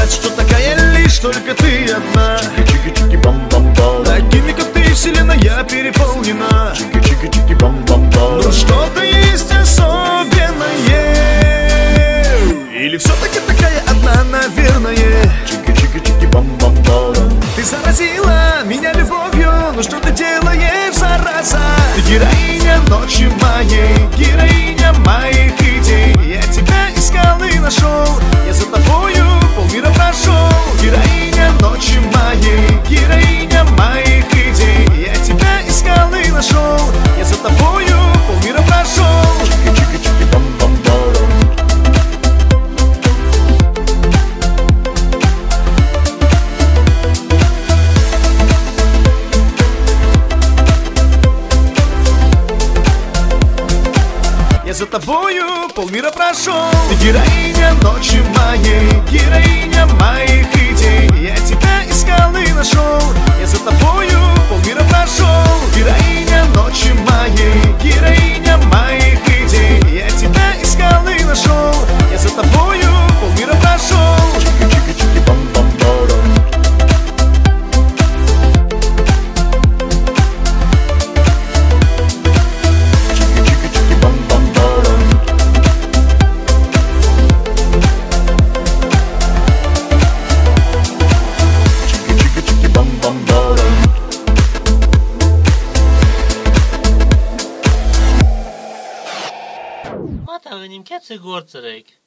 знать, что такая лишь только ты одна. Чики-чики-чики-бам-бам-бам. Такими, как ты, вселенная переполнена. Чики-чики-чики-бам-бам-бам. Но что-то есть особенное. Или все-таки такая одна, наверное. Чики-чики-чики-бам-бам-бам. Ты заразила меня любовью, но что ты делаешь, зараза? Ты героиня ночи моей, героиня моих идей. Я тебя искал и нашел, я за тобою полмира прошел. Героиня ночи моей, героиня моих идей. Я тебя искал и нашел, я за тобою полмира прошел. Чики-чики-чики-бам-бам-бам. Я за тобою полмира прошел. Ты героиня ночи моей, героиня моих идей. Я тебя искал и нашел, я за тобою полмира прошел. Героиня ночи моей, героиня моих идей. Я тебя искал и нашел, я за тобою полмира прошел. Чики-чики-чики-бам-бам-бам. Чики-чики-чики-бам-бам-бам. Чики-чики-чики-бам-бам-бам. מה אתה, אני מקצר גורצרק.